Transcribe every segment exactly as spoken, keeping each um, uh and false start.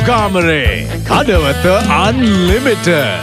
කාමරේ Kadawatha Unlimited.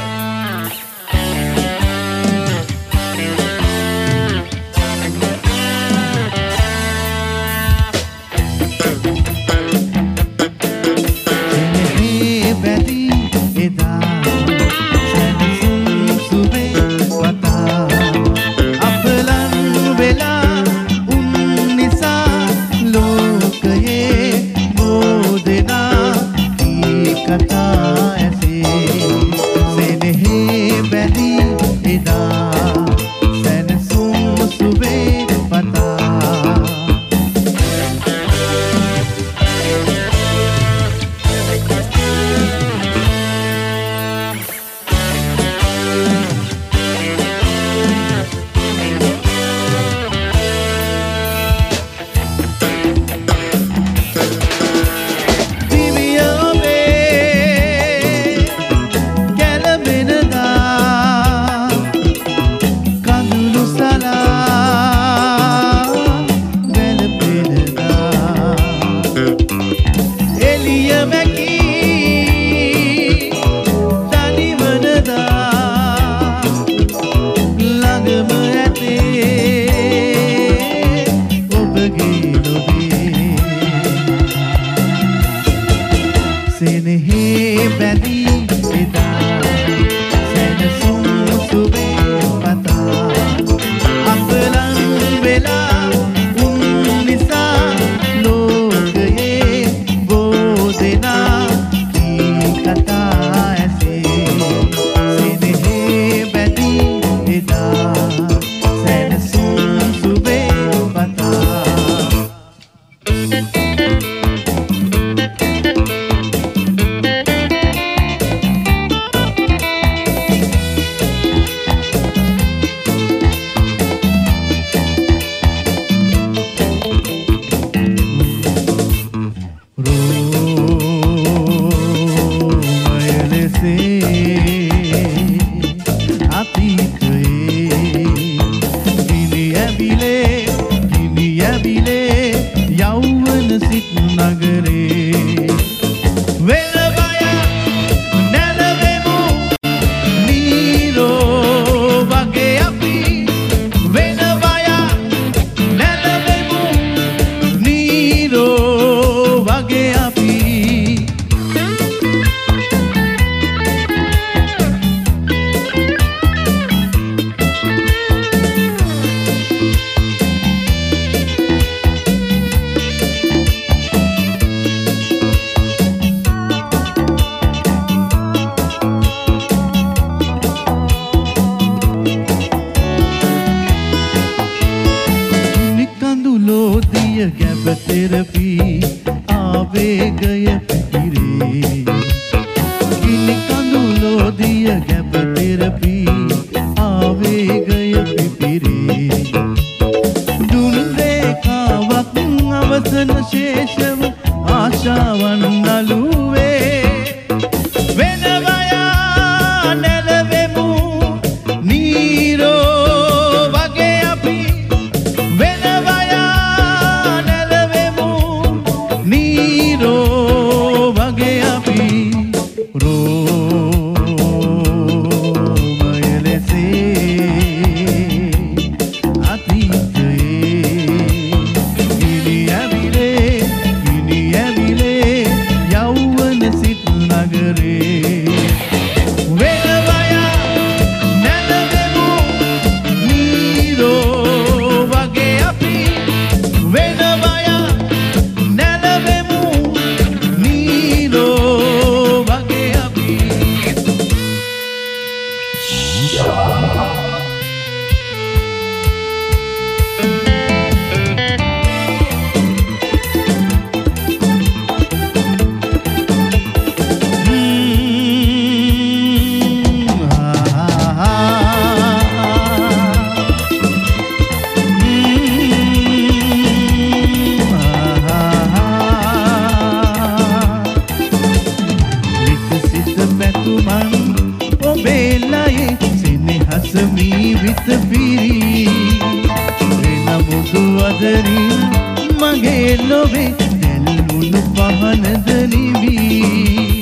මගේ ලොවේ දැල්මුණු පහනද නිවී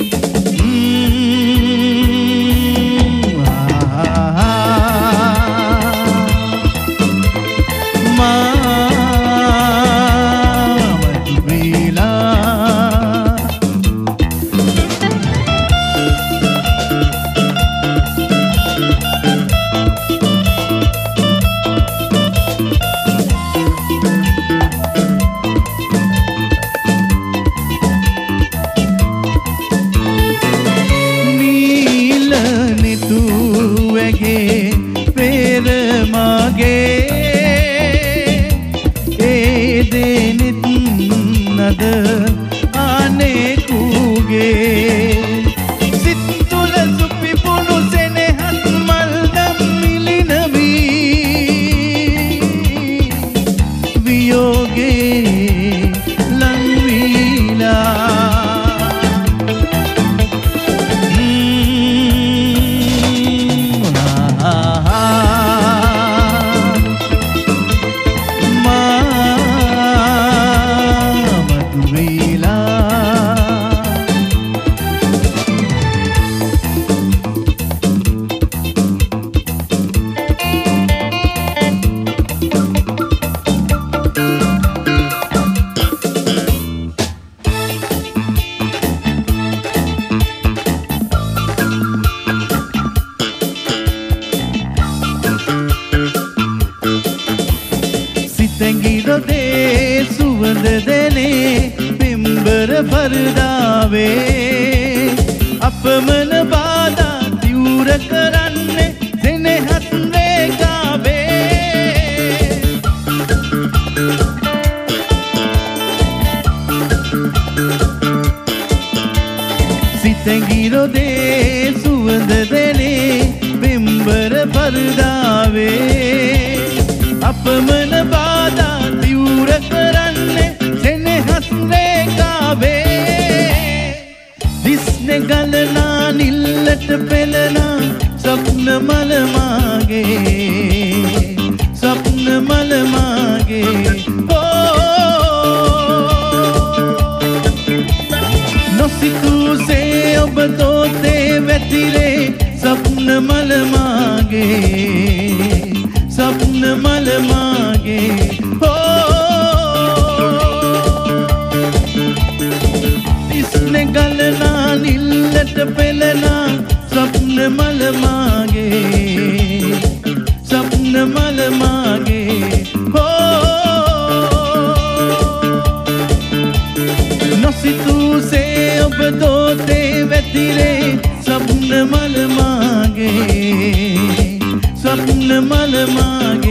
නද ආනේ කූගේ සිත් තුල සුපිපුණු සෙනෙහස් මල් දම් මිලින වී වියෝගේ ලං වීලා සුවඳ දෙනේ පිම්බර පරදාවේ අපමණ බාධා තිවුර කරන්නේ සෙනෙහස් රේඛාවේ සිතැඟි රොදේ සුවඳ දෙනේ පිම්බර පරදාවේ අපමණ බාධා තිවුර කරන්නේ සෙනෙහස් රේඛාවේ දිස්නේ ගලනා නිල්ලට පෙළනා ස්වප්න මල මාගේ ස්වප්න මල මාගේ නොසිතූසේ ඔබ තෝතේ වැතිරේ ස්වප්න මල මාගේ स्वप्न मल मागे हो इसने गलना नीलट पेलना स्वप्न मल मागे स्वप्न मल मागे हो नसितू से अब दोते वेतिरे स्वप्न मल मागे स्वप्न मल मागे